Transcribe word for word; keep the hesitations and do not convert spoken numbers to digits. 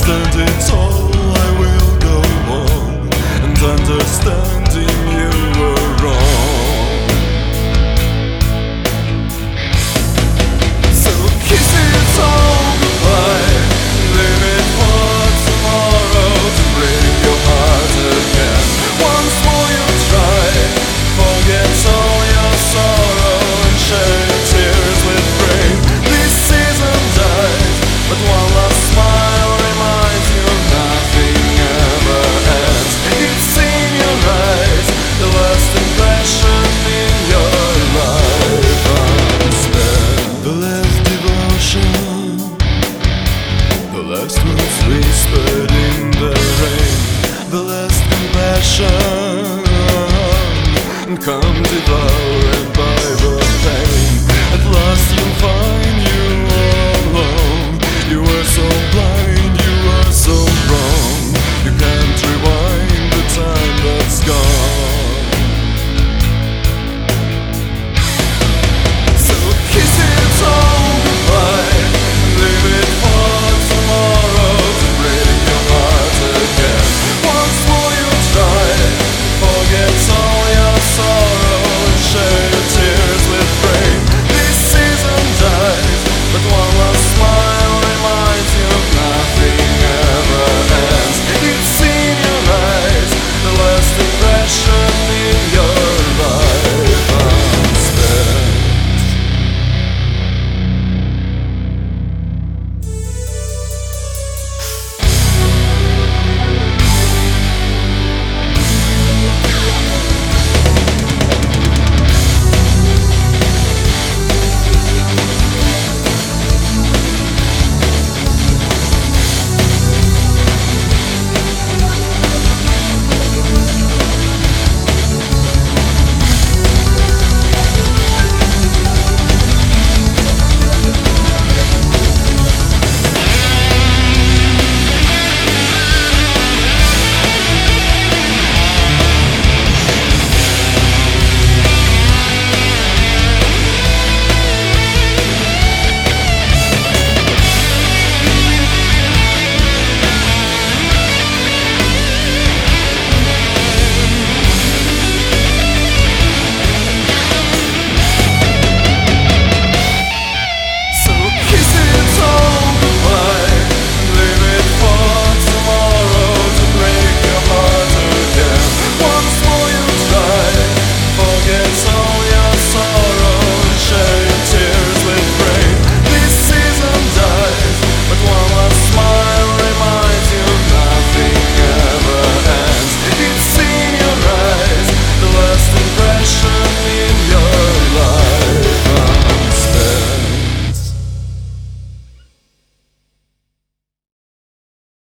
stand it all, I will go on, and understanding you were wrong. So kiss it all goodbye, leave it for tomorrow to break your heart again. Once more you try, forget all your sorrow and share your tears with rain. This season dies, but one last smile reminds you nothing ever ends. It's in your eyes, the last impression in your life unspent. The last devotion, the last words whispered in the rain, the last compassion, come devour and